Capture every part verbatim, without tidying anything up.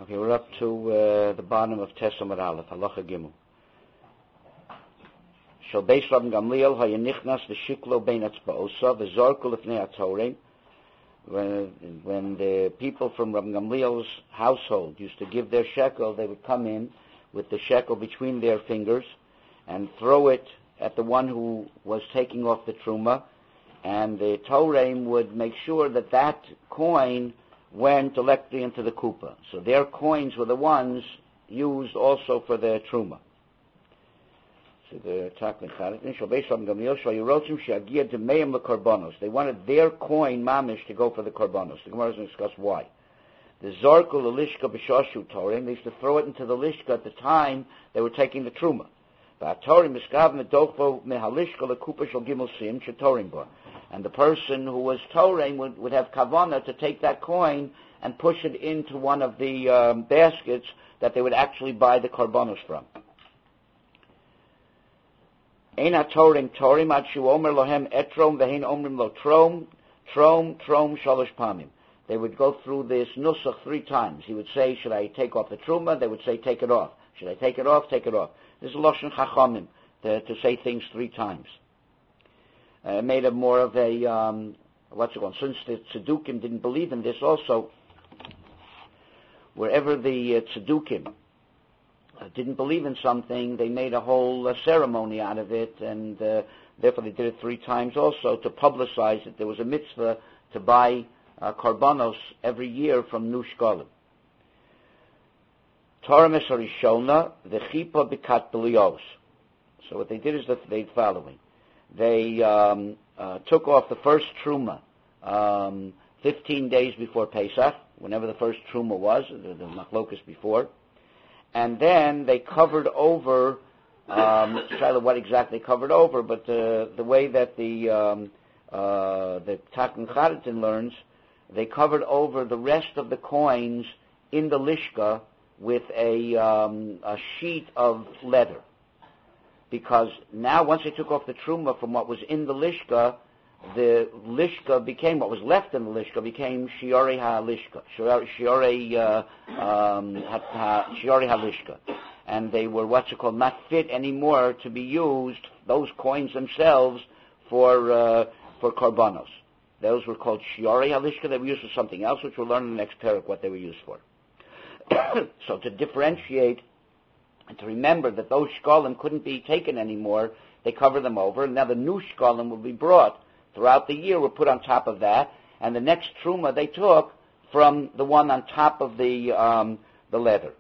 Okay, we're up to uh, the bottom of Tesam Aleph, Halacha Gimel. Shal Beis Rabban Gamliel hayenichnas v'shiklo bein atzba'osa v'zorku lefnei haTorem. When when the people from Rabban Gamliel's household used to give their shekel, they would come in with the shekel between their fingers and throw it at the one who was taking off the truma, and the Torem would make sure that that coin went directly into the kupa. So their coins were the ones used also for the truma. So the they wanted their coin mamish to go for the korbanos. The Gemara is going to discuss why. The zorku lishka b'shashu torim, they used to throw it into the lishka at the time they were taking the truma. And the person who was torim would, would have kavana to take that coin and push it into one of the um, baskets that they would actually buy the korbanos from. Eina torim torim ad shu omer lohem etrom vehin omrim lo trom trom trom shalosh pamim. They would go through this nusach three times. He would say, "Should I take off the truma?" They would say, "Take it off." Should I take it off? Take it off. This is lashon chachamim to, to say things three times. Uh, it made it more of a um, what's it called? Since the tzedukim didn't believe in this, also wherever the uh, tzedukim uh, didn't believe in something, they made a whole uh, ceremony out of it, and uh, therefore they did it three times also to publicize that there was a mitzvah to buy uh, korbanos every year from new shkolim. Torah Mesarishona, the chipa bikat b'lios. So what they did is that they following. They um, uh, took off the first truma um, fifteen days before Pesach, whenever the first truma was, the, the machlokas before, and then they covered over. Um, try to what exactly covered over, but uh, the way that the um, uh, the Takan Charitin learns, they covered over the rest of the coins in the lishka with a, um, a sheet of leather. Because now, once they took off the truma from what was in the lishka, the lishka became, what was left in the lishka became shiori ha-lishka, shiori uh, um, ha, shiori ha-lishka. And they were what's it called, not fit anymore to be used, those coins themselves, for uh, for korbanos. Those were called shiori ha-lishka. They were used for something else, which we'll learn in the next parak what they were used for. So to differentiate and to remember that those shkolim couldn't be taken anymore, they cover them over. Now the new shkolim will be brought throughout the year, were put on top of that, and the next truma they took from the one on top of the um, the leather.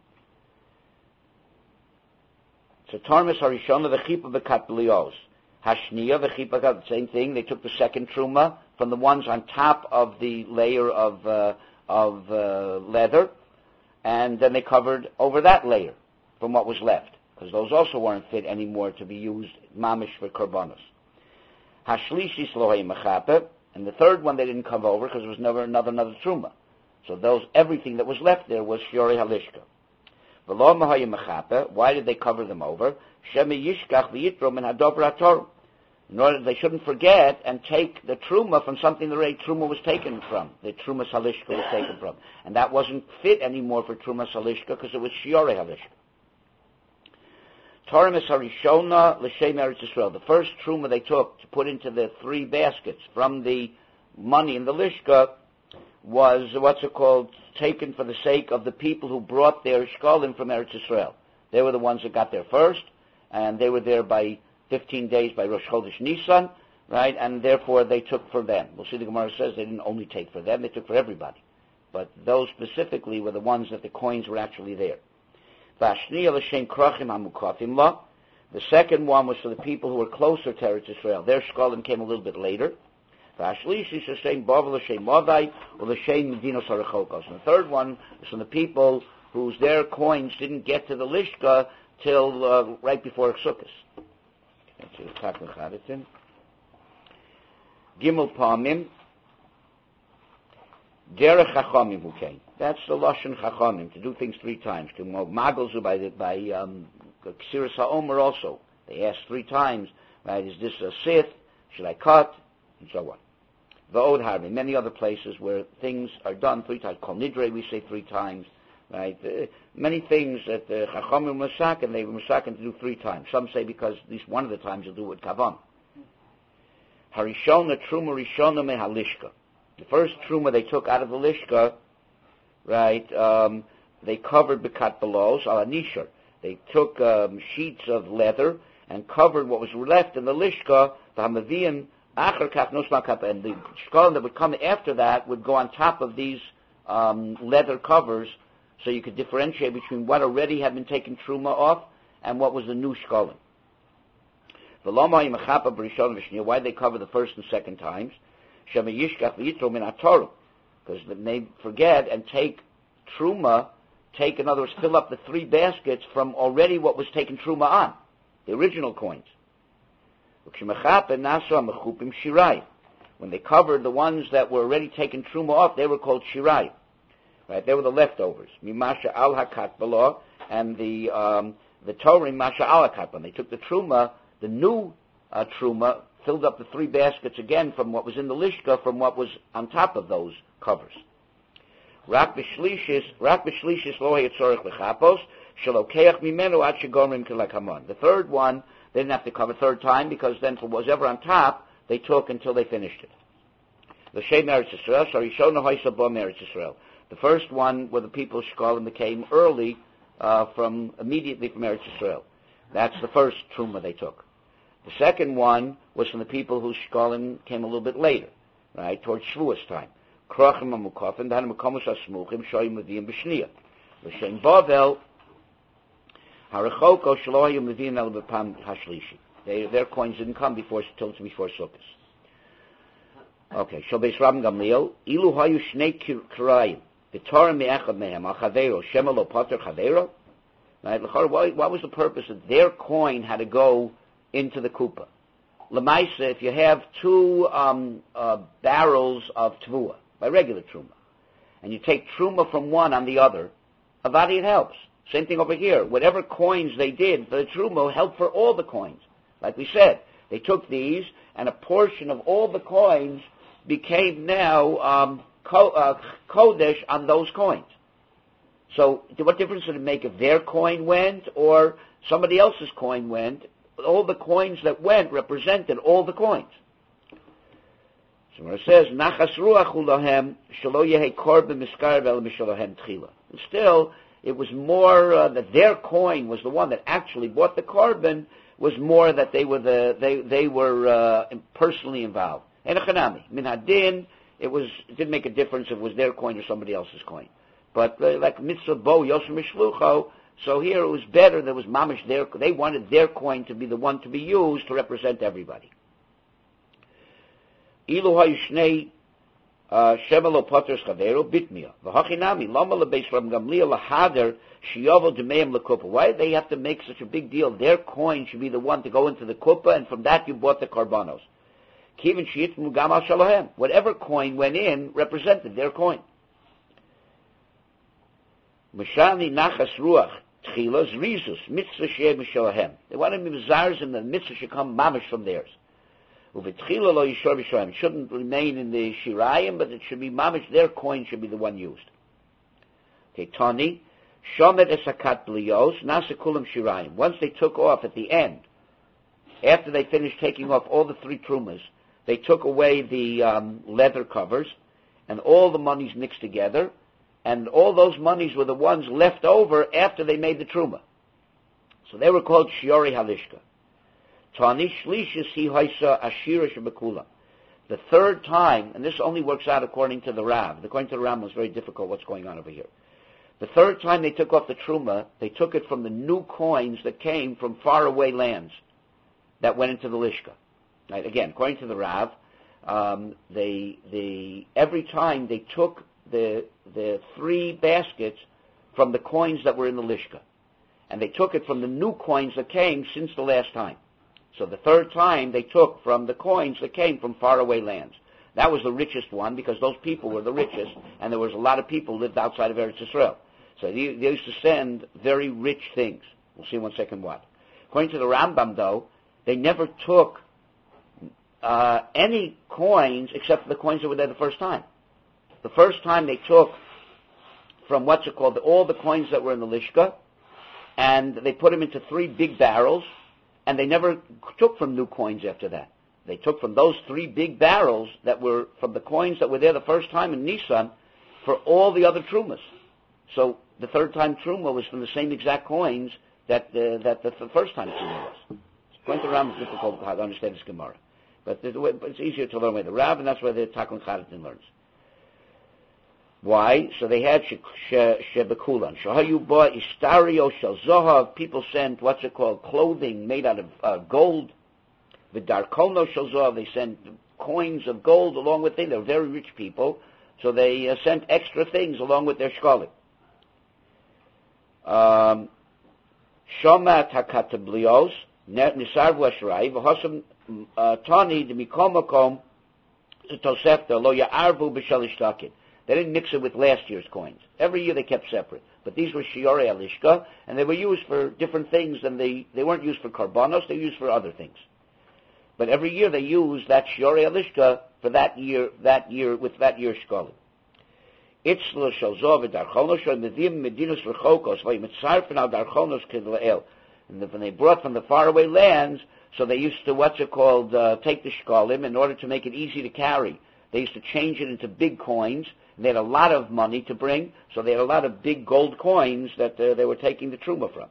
So Tormis Harishona the chipa bekat b'lios. Hashniya the chipa the same thing. They took the second truma from the ones on top of the layer of uh, of uh, leather, and then they covered over that layer from what was left, because those also weren't fit anymore to be used mamish for korbanos. Hashlishi slohei mechape, and the third one they didn't cover over because there was never another another truma. So those everything that was left there was shiori halishka. V'lo mahayim mechape. Why did they cover them over? Shemi yishkach v'yitrom and hadobra torum. In order they shouldn't forget and take the truma from something the truma was taken from, the truma salishka was taken from, and that wasn't fit anymore for truma salishka because it was shiori halishka. Torah Harishona l'shem Eretz Yisrael. The first truma they took to put into the three baskets from the money in the lishka was what's it called, taken for the sake of the people who brought their shkolim from Eretz Yisrael. They were the ones that got there first, and they were there by fifteen days by Rosh Chodesh Nisan, right? And therefore they took for them. We'll see the Gemara says they didn't only take for them; they took for everybody. But those specifically were the ones that the coins were actually there. The second one was for the people who were closer to Eretz Yisrael. Their shkolim came a little bit later. And the third one was from the people whose their coins didn't get to the lishka till uh, right before Sukkot. Gimel Pamim Derech Chachamim who came. That's the lashon Chachamim, to do things three times. To Magalzu by the, by um, Ksiris HaOmer also. They asked three times, right? Is this a sith? Should I cut? And so on. V'od Harvey, many other places where things are done three times. Kol Nidre we say three times. right? Uh, many things that the Chachamim were masakin, they were masakin to do three times. Some say because at least one of the times you'll do it with kavan. Harishona truma rishona me halishka. The first truma they took out of the lishka, right? Um, they covered bekat belows ala nishar. They took um, sheets of leather and covered what was left in the lishka. The hamavian achar kaf nosma kap, and the shkolim that would come after that would go on top of these um, leather covers, so you could differentiate between what already had been taken truma off and what was the new shkolim. Why they cover the first and second times? Because they forget and take truma, take, in other words, fill up the three baskets from already what was taken truma on, the original coins. When they covered the ones that were already taken truma off, they were called shirai. Right? They were the leftovers. Mimasha al hakat below, and the um, the Torah masha al hakat. When they took the truma, the new uh, truma filled up the three baskets again from what was in the lishka, from what was on top of those covers. Rak b'shlishis, rak b'shlishis lo hayatzorich b'chapos, shalokeach mimenu ad shegomrim k'lakamon. The third one, they didn't have to cover a third time, because then for whatever on top, they took until they finished it. L'shem Eretz Yisrael, sarishona hoysa bo Eretz Yisrael. The first one were the people shkolim that came early, uh, from, immediately from Eretz Yisrael. That's the first truma they took. The second one was from the people whose shkolim came a little bit later, right, towards Shavuos time. Krochim amukofim, dan makomus asmuchim, shoyim meviim b'shniya. L'shem Bavel, harachoko shaloyim meviim el b'pam hashlishi. Their coins didn't come before, till before Sukkot. Okay, shal beis Rabban Gamliel, ilu hayu shnei kirayim, v'torah me'echad mehem, al chaveiro, shema lo poter chaveiro. Right, why, what was the purpose that their coin had to go into the kupa? Lemaisa, if you have two um, uh, barrels of tvua, by regular truma, and you take truma from one on the other, avadi, it helps. Same thing over here. Whatever coins they did for the truma helped for all the coins. Like we said, they took these, and a portion of all the coins became now um, ko- uh, kodesh on those coins. So, what difference did it make if their coin went or somebody else's coin went? All the coins that went represented all the coins. So when it says, Nachas ruach hu lahem, shelo yehe korban miskarev el mishalohem tchila. Still, it was more uh, that their coin was the one that actually bought the korban, was more that they were the they they were uh, personally involved. And a chanami min hadin, it was it didn't make a difference if it was their coin or somebody else's coin. But uh, like mitzvah bo yosem mishlucho, so here it was better. There was mamish their. They wanted their coin to be the one to be used to represent everybody. Ilu hayushnei shemelo poters chavero bitmia v'hachinami lama lebeis Rabban Gamliel lahader shiyovo demeim lekupa. Why do they have to make such a big deal? Their coin should be the one to go into the kupa, and from that you bought the karbanos. Kivin sheyitmu gam al shalohem. Whatever coin went in represented their coin. Mishani nachas ruach tchilas rizus mitzvah sheh mishalahem. They wanted to be bizarres, and the mitzvah should come mamish from theirs. Uv'tchila lo yishor b'shoyim. It shouldn't remain in the shirayim, but it should be mamish. Their coin should be the one used. Okay, Tani shomet esakat bliyos nasekulam shirayim. Once they took off at the end, after they finished taking off all the three trumas, they took away the um, leather covers, and all the monies mixed together. And all those monies were the ones left over after they made the truma. So they were called shiori halishka. Tani shlishis hi haisa ashira shebekula. The third time, and this only works out according to the Rav. According to the Rav, it was very difficult what's going on over here. The third time they took off the truma, they took it from the new coins that came from faraway lands that went into the lishka. Right? Again, according to the Rav, um, they, they, every time they took the the three baskets from the coins that were in the lishka, and they took it from the new coins that came since the last time. So the third time they took from the coins that came from faraway lands. That was the richest one, because those people were the richest, and there was a lot of people who lived outside of Eretz Yisrael. So they, they used to send very rich things. We'll see in one second what. According to the Rambam, though, they never took uh, any coins except for the coins that were there the first time. The first time they took from what's it called, all the coins that were in the Lishka, and they put them into three big barrels, and they never took from new coins after that. They took from those three big barrels that were from the coins that were there the first time in Nisan for all the other Trumas. So the third time Truma was from the same exact coins that uh, that the, the first time Truma was. Going to Ram is difficult to understand this Gemara. But it's easier to learn by the Rav, and that's why the Takon Chadatin learns. Why? So they had Shebekulan. Shahayu Ba Istario Shel Zohav. People sent, what's it called, clothing made out of uh, gold. V'darkono Shel Zohav. They sent coins of gold along with it. They were very rich people. So they uh, sent extra things along with their shkolim. Um, Shomat HaKatablios. Nisarvu Ashrai. V'hosam Tani D'Mikomakom Tosefta Lo Ya'arvu B'Shalishtakin. They didn't mix it with last year's coins. Every year they kept separate. But these were shiorei alishka, and they were used for different things, and they, they weren't used for karbanos, they were used for other things. But every year they used that shiorei alishka for that year, that year, with that year's shkolim. Itzla shalzov v'darchonos shal-medim medinus rechokos v'yimetzarfen al-darchonos k'dla'el. And when they brought from the faraway lands, so they used to, what's it called, uh, take the shkolim in order to make it easy to carry. They used to change it into big coins. They had a lot of money to bring, so they had a lot of big gold coins that uh, they were taking the truma from.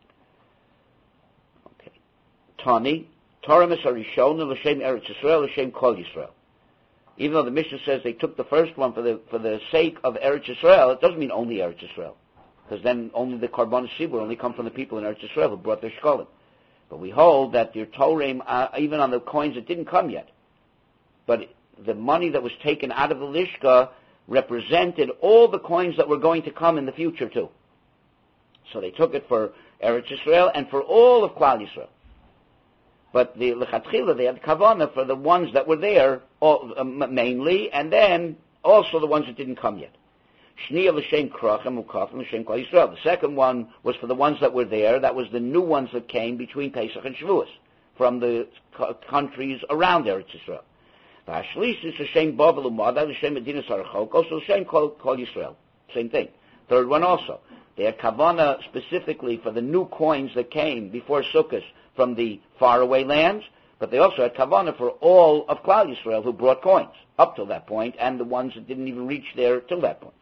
Okay. Tani, Torah Misarishon, L'Shem Eretz Yisrael, L'Shem Kol Yisrael. Even though the Mishnah says they took the first one for the for the sake of Eretz Yisrael, it doesn't mean only Eretz Yisrael, because then only the Karban Sibur only come from the people in Eretz Yisrael who brought their shkolim. But we hold that your Torah, uh, even on the coins that didn't come yet, but the money that was taken out of the Lishka represented all the coins that were going to come in the future too. So they took it for Eretz Yisrael and for all of Klal Yisrael. But the Lechatchila, they had Kavanah for the ones that were there all, uh, mainly, and then also the ones that didn't come yet. Shniya L'Shem Krachem Ukaf L'Shem Klal Yisrael. The second one was for the ones that were there. That was the new ones that came between Pesach and Shavuos from the c- countries around Eretz Yisrael. V'ashlish is L'Shem Bavel Umada, L'Shem Medina Sarachokos, L'Shem Kol Yisrael. Same thing. Third one also. They had Kavanah specifically for the new coins that came before Sukkot from the faraway lands, but they also had Kavanah for all of Klal Yisrael who brought coins up till that point, and the ones that didn't even reach there till that point.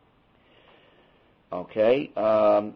Okay. Um,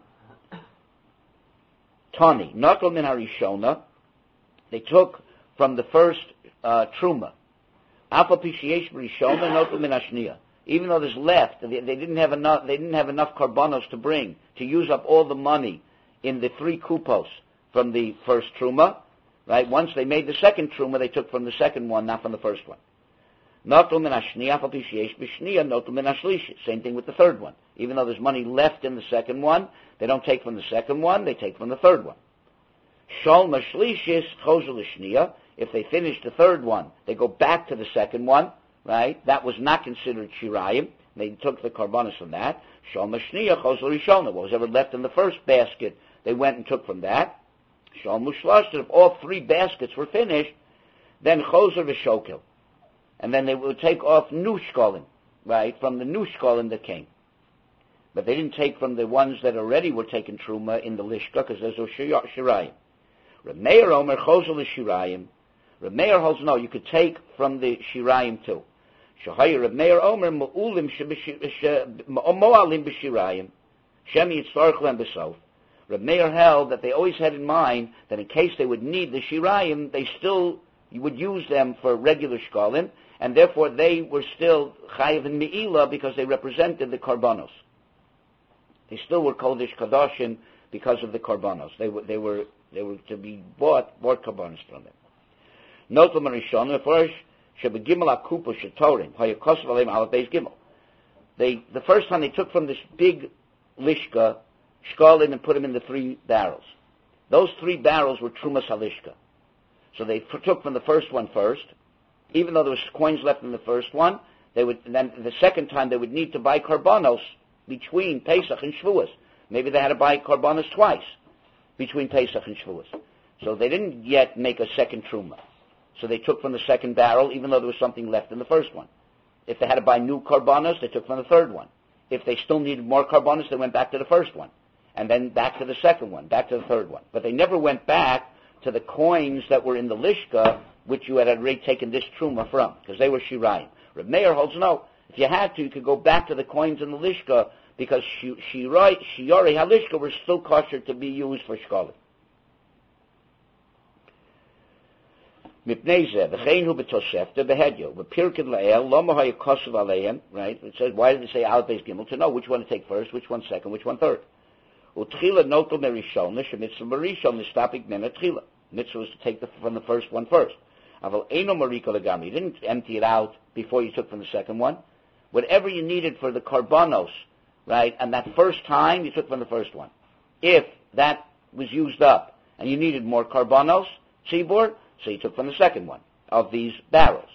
Tani, Natal Min HaRishona, they took from the first uh, Truma. Alpha Pishiesh Rishona, Natal Min HaShniya. Even though there's left, they, they didn't have enough. They didn't have enough karbanos to bring to use up all the money in the three kupos from the first truma. Right. Once they made the second truma, they took from the second one, not from the first one. Notul min hashniya afal pi sheyesh b'shniya, notul min hashlishi. Same thing with the third one. Even though there's money left in the second one, they don't take from the second one. They take from the third one. Shol mashlishis chozel l'shniya. If they finish the third one, they go back to the second one. Right? That was not considered shirayim. They took the karbanos from that. Shol mashniya chozel rishona. What was ever left in the first basket, they went and took from that. Shol mushlash. If all three baskets were finished, then chozer v'shokil. And then they would take off new shkolim, right, from the new shkolim that came. But they didn't take from the ones that already were taken truma in the lishka, because there's no shirayim. Reb Meir Omer chozel l'shirayim. Reb Meir holds no, you could take from the shirayim too. Shahayir Reb Meir Omer mo'alim b'shirayim. Shem yitzarech lem b'sof. Reb Meir held that they always had in mind that in case they would need the shirayim, they still you would use them for regular shkolim, and therefore they were still chayiv and me'ilah because they represented the karbanos. They still were kodesh kadoshim because of the karbanos. They were they were they were to be bought bought karbanos from them. Notam Rishon first shebegimel akupa shetorim hayakosv aleim al beis gimel. They the first time they took from this big lishka shkolim and put them in the three barrels. Those three barrels were trumas halishka. So they took from the first one first. Even though there was coins left in the first one, they would then the second time they would need to buy karbanos between Pesach and Shavuos. Maybe they had to buy karbanos twice between Pesach and Shavuos. So they didn't yet make a second truma. So they took from the second barrel, even though there was something left in the first one. If they had to buy new karbanos, they took from the third one. if they still needed more karbonos, they went back to the first one, and then back to the second one, back to the third one. But they never went back to the coins that were in the lishka, which you had already taken this truma from, because they were shirayim. Reb Meir holds no. If you had to, you could go back to the coins in the lishka, because shirai, shiori halishka were still kosher to be used for shkolim. Right? It says, why did it say Al Beis Gimel? To know which one to take first, which one second, which one third. Mitzvah was to take the, from the first one first. You didn't empty it out before you took from the second one. Whatever you needed for the karbanos, right, and that first time, you took from the first one. If that was used up and you needed more karbanos, tzibur, so you took from the second one of these barrels.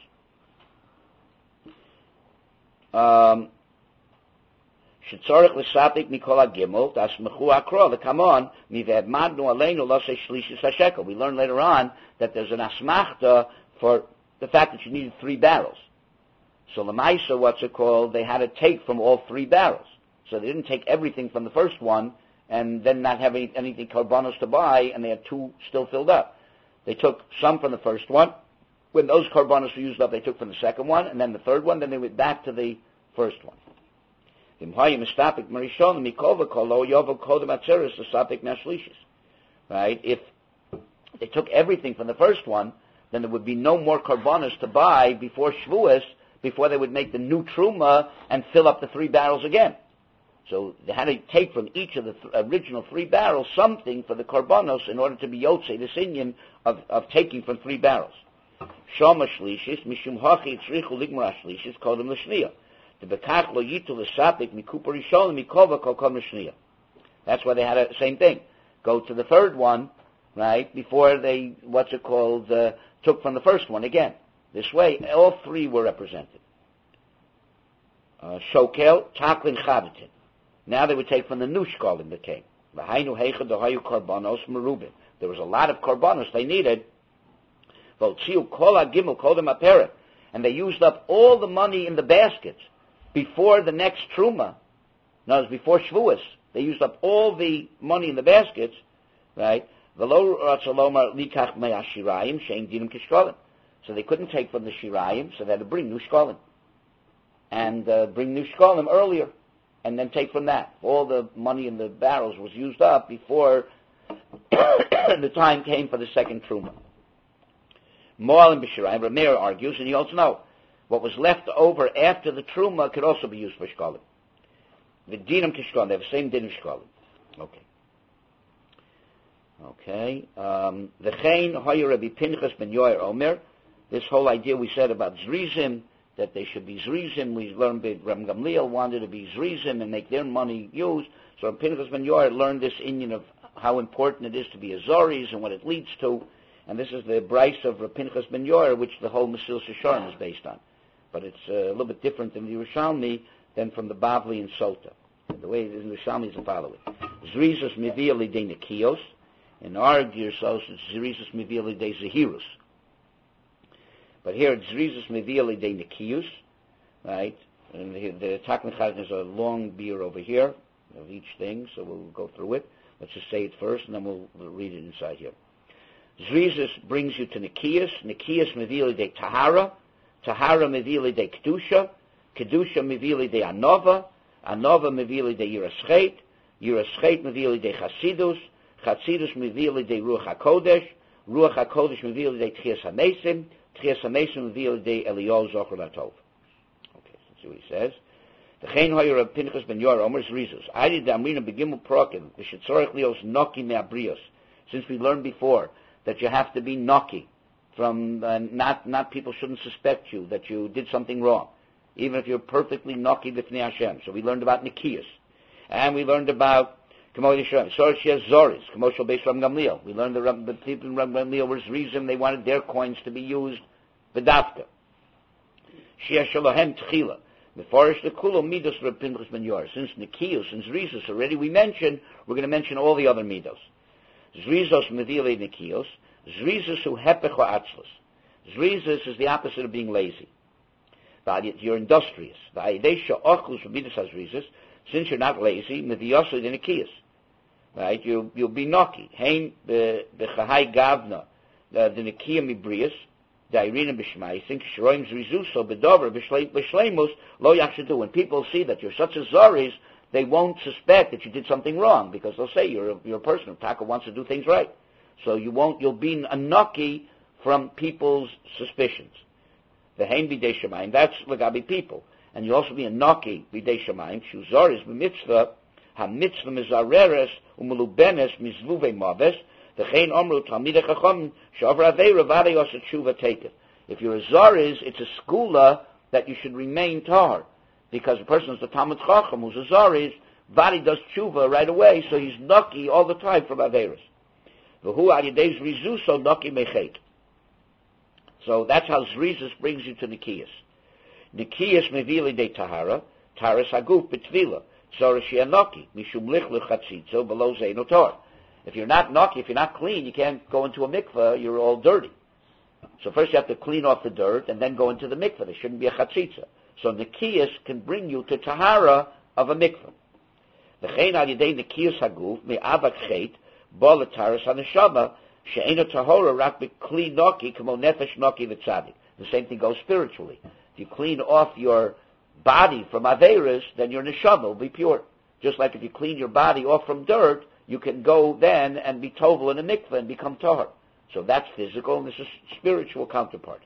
Um, we learn later on that there's an asmachta for the fact that you needed three barrels. So Lamaisa, what's it called, they had to take from all three barrels. So they didn't take everything from the first one and then not have any, anything karbanos to buy, and they had two still filled up. They took some from the first one. When those karbanos were used up, they took from the second one, and then the third one, then they went back to the first one. Right? If they took everything from the first one, then there would be no more karbanos to buy before Shavuos, before they would make the new truma and fill up the three barrels again. So they had to take from each of the th- original three barrels something for the karbanos in order to be yotzei, this inyan of, of taking from three barrels. Shama shlishis, mishum hachi tzrichu ligmar shlishis, kodem l'shniyah. The bekach lo yitu l'sapik mikupa rishon mikova kol kol l'shniyah. That's why they had the same thing. Go to the third one, right, before they, what's it called, uh, took from the first one again. This way, all three were represented. Uh, shokel, taklin, chadatin. Now they would take from the new shkolim that came. There was a lot of karbanos they needed. And they used up all the money in the baskets before the next truma. No, it was before Shavuos. They used up all the money in the baskets, right? So they couldn't take from the shirayim, so they had to bring new shkolim. And uh, bring new shkolim earlier. And then take from that. All the money in the barrels was used up before the time came for the second truma. Moal and B'shirayim, Rameir argues, and you also know, what was left over after the truma could also be used for shkolim. The dinam kishkolim, they have the same din of shkolim. Okay. Okay. Um, the Chain Hoyer Rabbi Pinchas ben Yoyer Omer, this whole idea we said about Zrizim, that they should be Zrizim. We learned that Rabbi Gamliel wanted to be Zrizim and make their money used. So Pinchas ben Yoyer learned this inyan of how important it is to be Azoris and what it leads to. And this is the Bryce of Rabbi Pinchas ben Yoyer, which the whole Mesilas Yesharim is based on. But it's uh, a little bit different in the Yerushalmi than from the Bavli and Sota. The way it is in the Yerushalmi is the following. Zrizus Mivia Lidei Nekios. In our Gersos, it's Zrizus Mivia Lidei Zehirus. But here it's Zrizus Mevia Lidei Nekiyus, right? And the, the Takmechad is a long beer over here of each thing, so we'll go through it. Let's just say it first, and then we'll, we'll read it inside here. Zrizus brings you to Nekiyus. Nekiyus Mevia Lidei Tahara. Tahara Mevia Lidei Kedusha. Kedusha Mevia Lidei Anova. Anova Mevia Lidei Yiraschet. Yiraschet Mevia Lidei Chasidus. Chasidus Mevia Lidei Ruach HaKodesh. Ruach HaKodesh Mevia Lidei Tchias HaMesim. Okay, so let's see what he says. The Chain Hoyer of Pinchas ben Yoyer Omer Zrizus. I did the Amrina Begimel Prokim. The Shetzorech Lios Noki Me'abrios. Since we learned before that you have to be Noki from uh, not not people shouldn't suspect you that you did something wrong, even if you're perfectly Noki B'fnei Hashem. So we learned about Nikiyas, and we learned about Kamo Yisrael. So she has Zoris. Kamo Shal Beis Ram Gamliel. We learned the, the people in Ram Gamliel were Zrizim. They wanted their coins to be used v'dafka. Shia Shalohem Tchila. Mefarish the Kulo Midos Reb Pinchas ben Yoyer. Since Nikiyus and Zrizus already we mentioned, we're going to mention all the other Midos. Zrizos Mevile Nikiyus. Zrizus hu hepech ha'atzlus. Zrizus is the opposite of being lazy. You're industrious. Since you're not lazy, right? You you'll be noki. Hein the the chahai gavna the nekia mibrius the irina b'shmaising shroim zrizuso bedover b'shleimus lo yakshidu. When people see that you're such a zaris, they won't suspect that you did something wrong because they'll say you're a, you're a person who taka wants to do things right. So you won't. You'll be a noki from people's suspicions. The hein b'dei shemayim. That's legabi people, and you'll also be a noki b'dei shemayim. Shu zaris b'mitzvah. Ha-mitzvah mizareres u'melubenes mizvuve maves v'chein omru talmidei chacham she'over aveira v'adei osa tshuva taketh. If you're a zaris, it's a skula that you should remain tahar, because a person is a talmid chacham who's a zaris, v'adei does tshuva right away, so he's nucky all the time from aveiros. V'hu al yedei zrizuso nucky mechet. So that's how zrizus brings you to nikiyas. Nikiyas mevili de tahara, taharas haguf b'tvilah. If you're not noki, if you're not clean, you can't go into a mikveh, you're all dirty. So first you have to clean off the dirt and then go into the mikveh. There shouldn't be a chatzitza. So nikiyas can bring you to tahara of a mikveh. V'chein al yedei nikiyas haguf me'avak chet bo l'taras haneshama she'eno tahora rak b'kli noki kamo nefesh noki v'tzadik. The same thing goes spiritually. If you clean off your body from averas, then your neshama will be pure. Just like if you clean your body off from dirt, you can go then and be tovel in a mikveh and become tahar. So that's physical, and this is spiritual counterpart.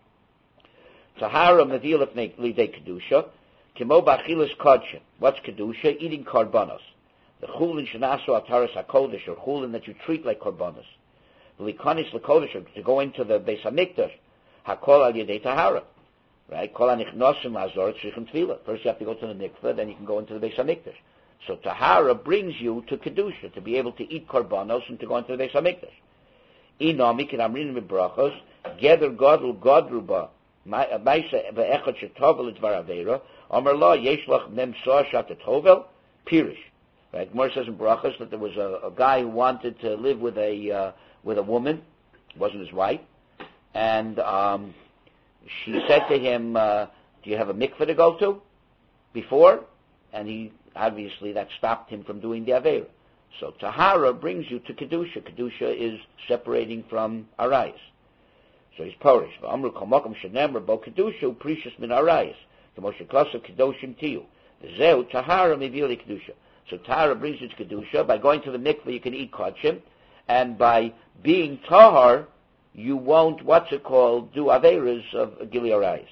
Tahara mevil lidei kedusha, kimo b'achilas kodshin. What's kedusha? Eating korbanos. The chulin shenasu ataras hakodesh, or chulin that you treat like korbanos. V'likonis l'kodesh, to go into the Beis Hamikdash, hakol al yedei tahara. Right? First you have to go to the mikveh, then you can go into the Beis Hamikdash. So tahara brings you to kedusha, to be able to eat korbanos and to go into the Beis Hamikdash. Inami ken amrin mibrachos gather godel godruba ma'isa ve'echad shetovel edvar avera amar la yesh lach mem sashat tovel pirish. Right? Gemara says in brachos that there was a, a guy who wanted to live with a uh, with a woman, wasn't his wife, and um, she said to him, uh, do you have a mikveh to go to before? And he, obviously, that stopped him from doing the Aveira. So Tahara brings you to Kedusha. Kedusha is separating from Arayas. So he's Porish. V'amru kol makom shenemar bo Kedusha u'prishus min Arayas. K'moshe klasa Kedoshim tiyu. V'zeu Tahara mivili Kedusha. So Tahara brings you to Kedusha. By going to the mikveh, you can eat kodshim. And by being Tahar, you won't, what's it called, do Averas of Gili Arayas.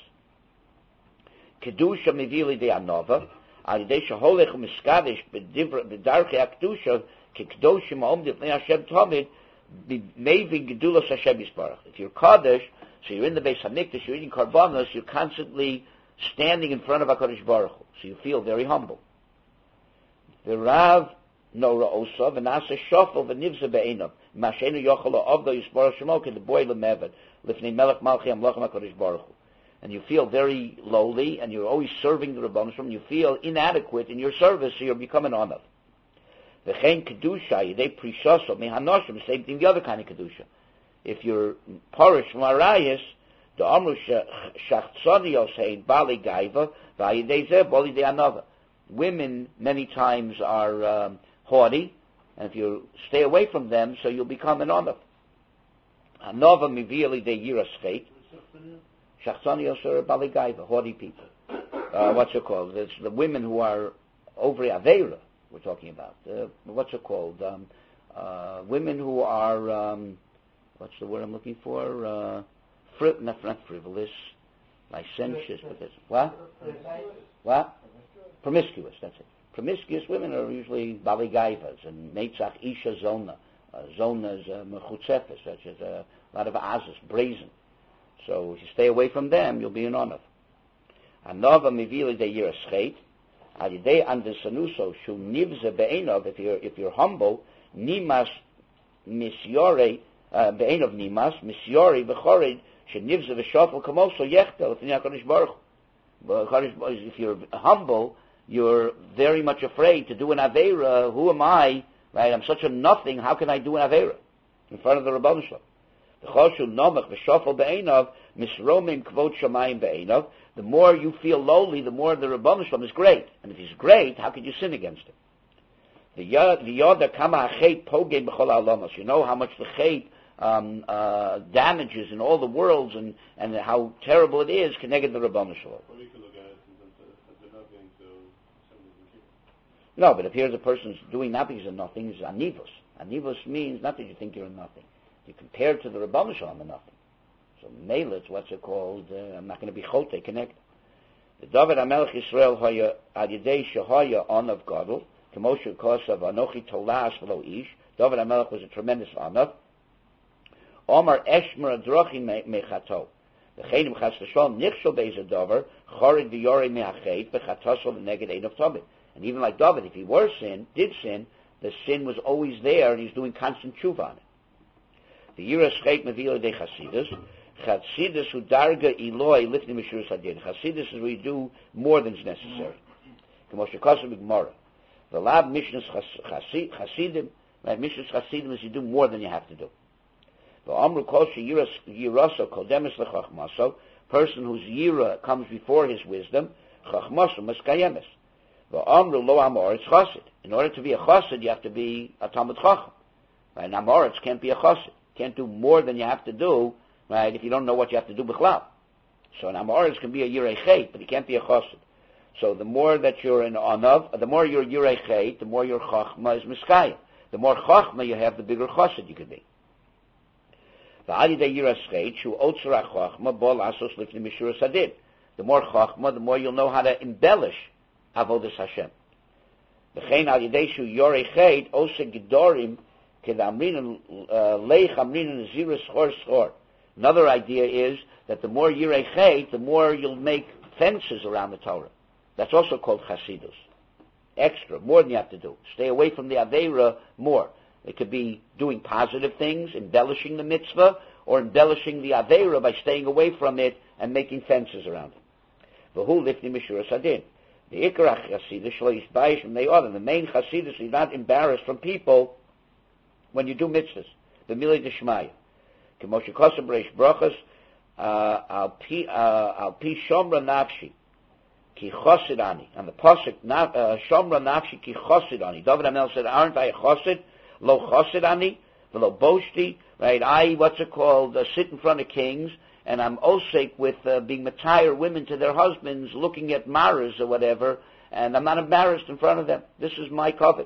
Kedusha mivili de anova. Alidei sheholech u'miskadesh b'darkei ha'kedusha k'kedoshim ha'omdim l'nei Hashem tamid b'mevin gedulas Hashem yisbarach. If you're Kaddish, so you're in the Beis Hamikdash, you're eating korbanos, you're constantly standing in front of HaKadosh Baruch Hu. So you feel very humble. The Rav Nora Osa v'nasa shofel v'nivza be'enav ma'ashenu yochel ha'avdo yisbarach shemo k'deboy l'mevad l'fnei melech malchi amlochem HaKadosh Baruch Hu. And you feel very lowly, and you're always serving the Rebbeinu Shalom. You feel inadequate in your service, so you're becoming honor. V'chein kedusha yedei prishoso mehanoshim. Same thing, the other kind of kedusha. If you're parish from Arayas, the amru shachtzonios hein bali gaiva v'ayedei zeh bali de anova. Women many times are um, haughty, and if you stay away from them, so you'll become an honor. Anova mivili de yiras feit. Shachtzonios are baligaiva, haughty people. Uh, what's it called? It's the women who are over Aveira, we're talking about. Uh, what's it called? Um, uh, women who are, um, what's the word I'm looking for? Uh, fri- not, not frivolous, licentious, but that's, what? What? Promiscuous, that's it. Promiscuous women are usually baligaivas, and Netzach Isha Zona. Uh, Zona is uh, mechutzefes, such as a lot of azas, brazen. So if you stay away from them, you'll be an honor. Anova mivili de yirascheit, alidei andesanuso shu nivze be'enov. If you're if you're humble, nimas misyore be'enov nimas misyore v'chored she nivze v'shofel kamoso yechtel l'fnei HaKadosh Baruch Hu. If you're humble, you're very much afraid to do an aveira. Who am I? Right? I'm such a nothing. How can I do an aveira in front of the Rebbeinu Shalom? The more you feel lowly, the more the Rebbeinu Shalom is great. And if he's great, how could you sin against him? The yoda kama hachet pogem b'chol ha'olamos. You know how much the chet um, uh, damages in all the worlds, and, and how terrible it is connected to the Rebbeinu Shalom. No, but if here's a person's doing nothing, he's a nothing, he's anivos. Anivos means not that you think you're a nothing. You compare to the Rebbeinu Shalom a nothing. So Mela, it's what's it called? Uh, I'm not going to be chote connected. The David HaMelech Yisrael hoya ad yedei shehoya on of Gadol. K'moshe kosav anochi tolas v'lo ish. David HaMelech was a tremendous honor. Omar eshmer adrochim mechato. The chenim chas v'shalom nichshol beis adover chorid v'yorei me'achet v'chatosol v'neged ein of tobit. And even like David, if he were sin, did sin, the sin was always there, and he's doing constant tshuva on it. The yiras chet mevilo de chasidus. Chasidus hu darga iloi lifnim mishur sadin. Chasidus is where you do more than is necessary. K'moshe kosav b'gemara. The lab mishnus chasidim, right? Mishnus chasidim is you do more than you have to do. The amru kol she yiraso kol demis lechachmaso. Person whose yira comes before his wisdom, chachmaso maskayemes. The amru lo amoritz chasid. In order to be a chasid, you have to be a talmid chacham. Right? An amoritz can't be a chasid. Can't do more than you have to do, right? If you don't know what you have to do b'chlal. So an amoritz can be a yirei chet, but he can't be a chasid. So the more that you're in anav, the more you're yirei chet, the more your chachma is miskayim. The more chachma you have, the bigger chasid you could be. The more chachma, the more you'll know how to embellish avodas Hashem. V'chein al yidei shu yorei chet ose gedorim kedamrin leich amrin zira schor schor. Another idea is that the more yirei chet, the more you'll make fences around the Torah. That's also called chasidus. Extra, more than you have to do. Stay away from the aveira more. It could be doing positive things, embellishing the mitzvah, or embellishing the aveira by staying away from it and making fences around it. V'hu lifni mishura sadin. The ikra chasidus shlo yisbayish from the other. The main chasidus is not embarrassed from people when you do mitzvahs. The milei d'shmaya. K'moshe kosav b'reish brachas al pi al pi shomra nafshi. Ki chosidani. And the pasuk shomra nafshi ki chosidani. David HaMelech said, "Aren't I a chosid? Lo chosidani, v'lo boshti." Right? I, what's it called? Uh, sit in front of kings, and I'm osek with uh, being matire women to their husbands, looking at maras or whatever, and I'm not embarrassed in front of them. This is my covet.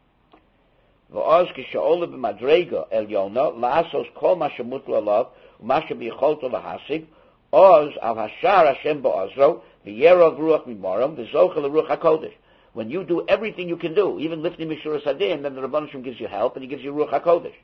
V'oz k'she'olah b'madrega elyona la'asos kol ma shemutlu alav u'ma shebi'yicholto lahasig oz al hashar Hashem ba'ozro v'yerov ruach mimoram v'zochel ruach hakodesh. When you do everything you can do, even lifting mishura sadin, then the Rebbeinu Shalom gives you help and he gives you ruach hakodesh.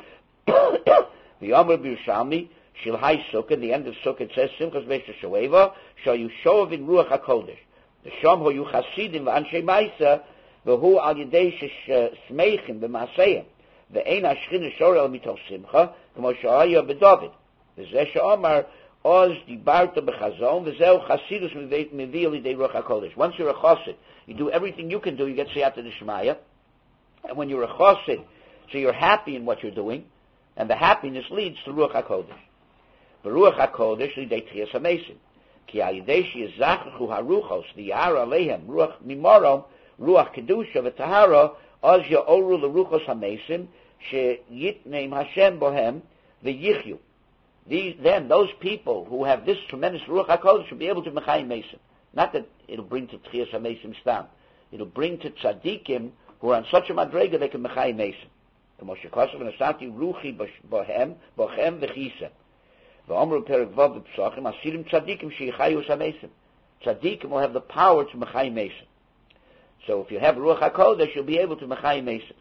The Amr b'Yushalmi shilhai sukkah. The end of sukkah it says simchas v'esha shoeva shall you shov in ruach hakodesh. The sham ho you chasidim v'anshe ma'isa v'hu al yedei shesmeichim b'maaseyim v'ein hashchina shorel mitoch simcha k'mo sha'aya b'David v'zeh she'amar oz dibarta b'chazon v'zeu chasidus mevi al yedei ruach hakodesh. Once you're a chasid, you do everything you can do. You get siyata d'shmaya, and when you're a chasid, so you're happy in what you're doing, and the happiness leads to ruach hakodesh. V'ruach hakodesh lidei tchias hamesim. Ki al yedei sheyizachachu haruchos v'yara alehem ruach mimorom ruach kedusha v'tahara oz ya'oru l'ruchos hamesim sheyitneim Hashem bohem v'yichyu. These, then those people who have this tremendous ruach hakodesh should be able to mechayim mesim. Not that it'll bring to tchias hamesim stam. It'll bring to tzaddikim who are on such a madrega they can mechayim mesim. The Moshe Kosav and Asati Ruchi Bohem Bochem V'Chisa. V'Omru Perek Vav V'Psachim Asirim Tzadikim Sheyichayu Samesim. Tzadikim will have the power to mechayim mesim. So if you have Ruach HaKodesh, you'll be able to mechayim mesim.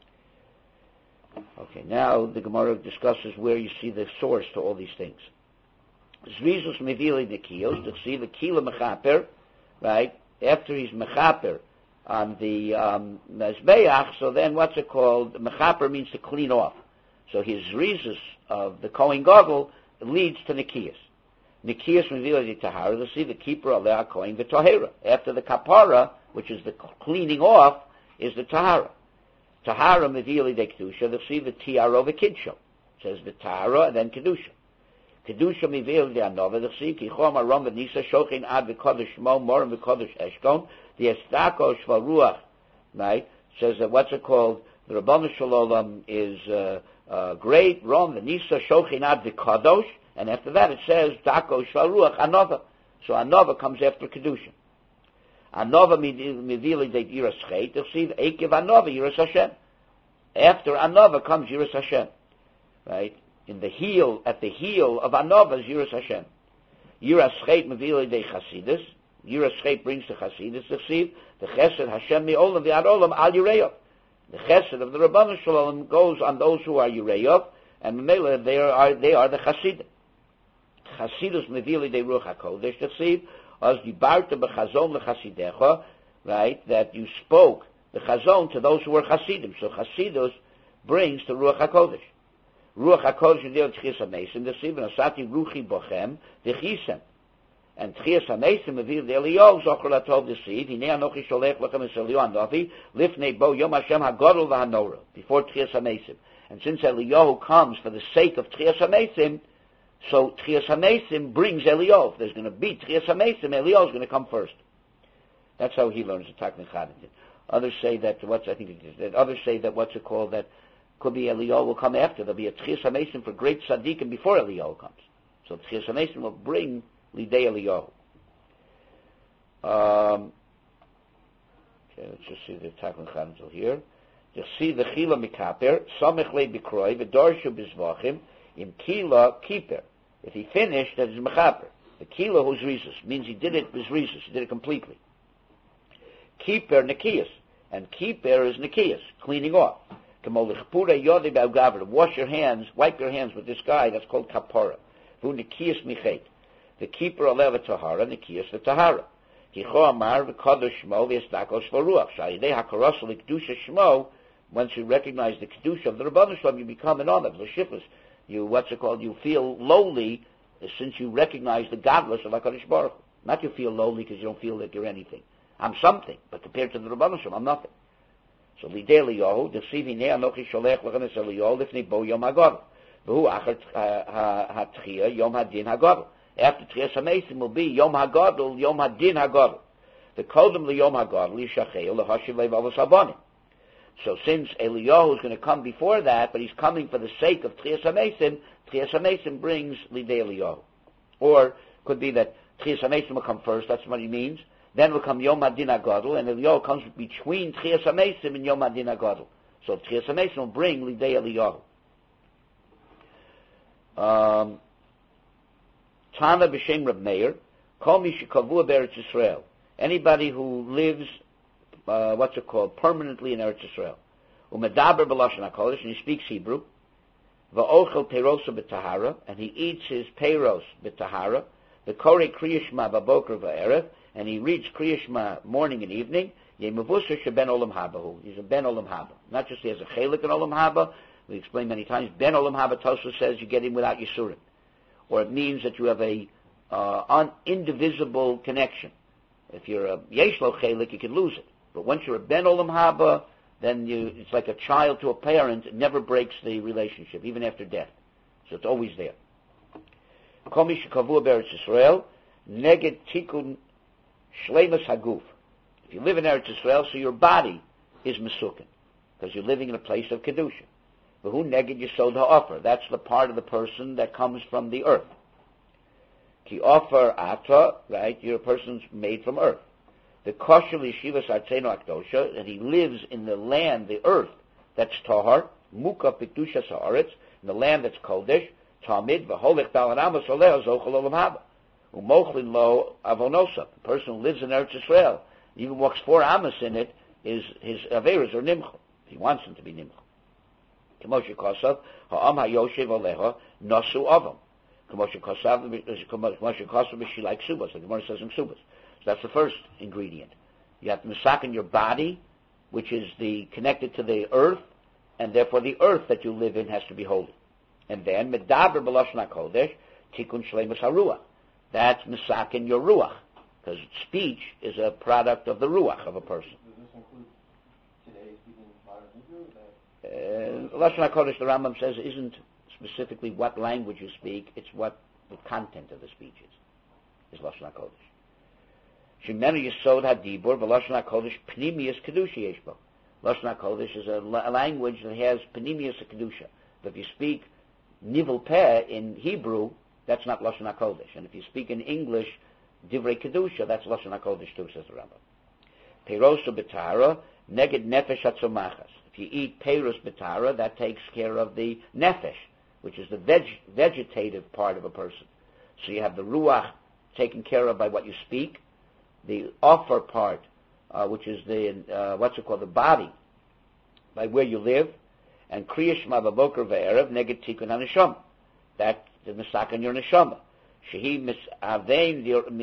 Okay, now the Gemara discusses where you see the source to all these things. Zrizus Mevili Nekiyos, to see the Kila Mechaper, right? After he's Mechaper on the um, Mezbeach, so then what's it called? Mechaper means to clean off. So his Zrizus of the Kohen Gadol leads to Nekiyos. Nekiyos Mevili de Tahara, to see the keeper of the Kohen V'Tahara. After the Kapara, which is the cleaning off, is the Tahara. Tahara Mevili de Kedusha, to see the Tiaro V'Kidsho. It says V'tara and then Kedusha. Kedusha mivil the anova the chsiv ki chom arom v'nisa shochin ad v'kodesh shmo morim v'kodesh eshkon the estako shval ruach, right? Says that what's it called? The Rabbanu Shalom is uh, uh, great rom v'nisa shochin ad v'kodesh, and after that it says dako shval ruach anova. So anova comes after Kedusha. Anova mivil the yiras chet the chsiv ekev anova yiras Hashem. After anova comes yiras Hashem, right? In the heel, at the heel of Anova is Yiras Hashem. Yiras Chet Mevili de Chasidus. Yiras Chet brings the Chasidus to see the Chesed Hashem Me'olam V'Adolam Al Yireyav. The Chesed of the Rabbanu Shalom goes on those who are Yireyav, and Mele they are they are the Chasidim. Chasidus Mevili de Ruach HaKodesh to see as Dibarta B'Chazon LeChasidecha, right? That you spoke the Chazon to those who were Chasidim. So Chasidus brings the Ruach HaKodesh. Ruach HaKodesh in the Tchias HaMesim, the Sivin Asati Ruchi Bochem, the Chisem. And Tchias HaMesim, Avir the Eliyahu, Zocher Latov the Siv, Hinei Anochi Sholech Lachem Es Eliyahu Andovi, Lifnei Bo Yom Hashem HaGodol VaHanorah, before Tchias HaMesim. And since Eliyahu comes for the sake of Tchias HaMesim, so Tchias HaMesim brings Eliyahu. If there's going to be Tchias HaMesim, Eliyahu is going to come first. That's how he learns the Taknei Chadin. Others say that, what's, I think it is, that others say that, what's it called, that could be Eliyahu will come after. There'll be a Tchias HaMesim for great tzaddikim before Eliyahu comes. So Tchias HaMesim will bring Lidei Eliyahu. Um, okay, let's just see the Taknei Chanzel here. You see the Chila Mikaper, Samech Le Bikroy, V'Dorshu Bizvachim, Im Kila Kiper. If he finished, that is Mechaper. The Kila who's Rizus means he did it with Rizus, he did it completely. Kiper Nikias, and Kiper is Nikias, cleaning off. Wash your hands, wipe your hands with this guy, that's called kapara. The keeper aleva tahara, nikiyas the tahara. Once you recognize the kedusha of the Rabbanu Shalom, you become an honor, l'shifus. You, what's it called? You feel lowly since you recognize the godless of HaKadosh Baruch Hu. Not you feel lowly because you don't feel that you're anything. I'm something, but compared to the Rabbanu Shalom, I'm nothing. So Lidei Eliyahu, the Siv Hinei Anochi Sholech Lachem Es Eliyahu Lifnei Bo Yom HaGodol. V'hu Achar HaTchiyah Yom HaDin HaGodol. After Tchias HaMesim will be Yom HaGodol, Yom HaDin HaGodol. The Kodem LeYom HaGodol Yishacheu LeHashiv Le'Vavos Habonim. So since Eliyahu is going to come before that, but he's coming for the sake of Tchias HaMesim, Tchias HaMesim brings Lidei Eliyahu. Or could be that Tchias HaMesim will come first, that's what he means. Then will come Yom HaDin HaGodol, and Eliyahu comes between Tchias HaMesim and Yom HaDin HaGodol. So Tchias HaMesim will bring Lidei Eliyahu. Um, Tana b'Shem Reb Meir, Kol Mi Shekavua B'Eretz Yisrael. Anybody who lives, uh, what's it called, permanently in Eretz Yisrael. Umedaber b'Lashon HaKodesh, and he speaks Hebrew. V'ochel Peirosa b'Tahara, and he eats his Peiros b'Tahara. V'Korei Kriya Shema b'Boker v'Erev, and he reads Kriya Shema morning and evening. Yemevusa sheben Olam Haba. He's a ben Olam Haba. Not just he has a chelik in Olam Haba. We explained many times. Ben Olam Haba, Tosfos says you get him without Yisurim. Or it means that you have a uh, un- indivisible connection. If you're a Yeshlo chelik, you can lose it. But once you're a ben Olam Haba, then you, it's like a child to a parent. It never breaks the relationship, even after death. So it's always there. Kol mi shekavua b'Eretz Yisrael, neged tikun Shleimus Haguf. If you live in Eretz Yisrael, so your body is Mesukin, because you're living in a place of Kedusha. But who neged Yesod ha'offer? That's the part of the person that comes from the earth. Ki offer ata, right? You're a person's made from earth. The kosher l'yeshivas artzeno akdosha, and he lives in the land, the earth, that's tahar, muka pikdusha sa'aretz, in the land that's kodesh, tamid v'holech dalan amos oleh zochel olam haba. Umochlin lo avonosa. The person who lives in Eretz Yisrael, even walks four amos in it, is his averas or nimcha. He wants them to be nimcha. K'moshe kosav ha'am ha'yoshev aleha nasu avam. K'moshe kosav k'moshe kosav b'shilai ksubas. The Gemara says in ksubas. So that's the first ingredient. You have to misaken your body, which is the connected to the earth, and therefore the earth that you live in has to be holy. And then medaber b'lashon hakodesh tikun shleimus haruach. That's misaken your ruach, because speech is a product of the ruach of a person. Does this include today speaking modern Hebrew? Uh, Lashon HaKodesh, the Rambam says, isn't specifically what language you speak. It's what the content of the speech is. Is Lashon HaKodesh. Shemenu Yesod HaDibur v'Lashon HaKodesh Pnimius Kedusha Yesh Bo. Lashon HaKodesh is a, a language that has Pnimius Kedusha. But if you speak Nivel Peh in Hebrew, that's not Lashon HaKodesh. And if you speak in English Divrei Kedusha, that's Lashon HaKodesh too, says the Rambam. Peirosu B'Tara Neged Nefesh HaTzomachas. If you eat Peirus B'Tara, that takes care of the Nefesh, which is the veg- vegetative part of a person. So you have the Ruach taken care of by what you speak, the Offer part, uh, which is the, uh, what's it called, the body, by where you live, and Kriya Shema B'Boker V'Erev Neged Tikkun HaNeshama. That's the Misakan your Neshama. Shehi Misaven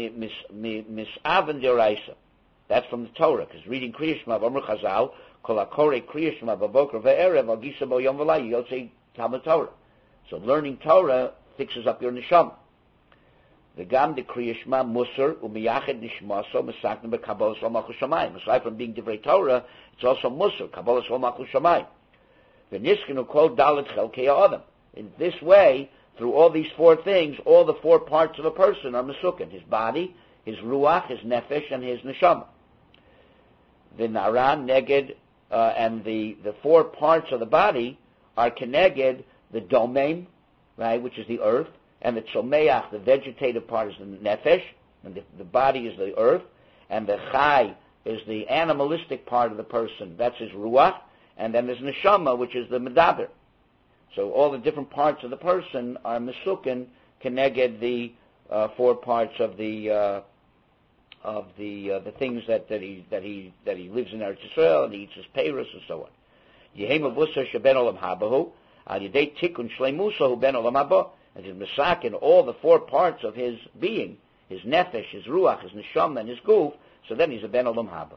Misaven Dioraisa. That's from the Torah, because reading Kriya Shema V'Omer Chazal, Kol HaKorei Kriya Shema B'Boker V'Erev Al Gisa Bo Yom V'Lai, you'll say Talmud Torah. So learning Torah fixes up your Neshama. The Gam de Kriya Shema Musar Umiyached Nishmaso Misakna B'Kabbalas Ol Malchus Shamayim. Aside from being Divrei Torah, it's also Musar, Kabbalas Ol Malchus Shamayim. V'Niskenu Kol Dalet Chelkei Adam. In this way, through all these four things, all the four parts of a person are Mesukin: his body, his Ruach, his Nefesh, and his Neshama. The Naran Neged, uh, and the, the four parts of the body are Keneged, the Domain, right, which is the earth, and the Tzomeach, the vegetative part, is the Nefesh, and the, the body is the earth, and the Chai is the animalistic part of the person, that's his Ruach, and then there's Neshama, which is the Medaber. So all the different parts of the person are Mesukin, Keneged, the uh, four parts of the uh, of the uh, the things that, that he that he that he lives in Eretz Yisrael, and he eats his Peirus and so on. Yehema Vusa Sheben Olam Habahu Al Yedei Tikkun Shleimusahu Ben Olam Haba, and his Mesakin, all the four parts of his being, his Nefesh, his Ruach, his Neshama, and his Guf. So then he's a Ben Olam Haba.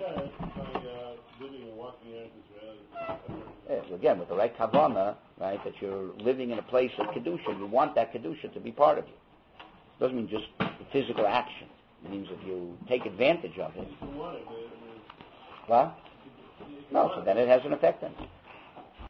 Yes, again, with the right kavanah, right, that you're living in a place of kedusha, you want that kedusha to be part of you. It doesn't mean just physical action. It means if you take advantage of it. What? No, so then it has an effect on you.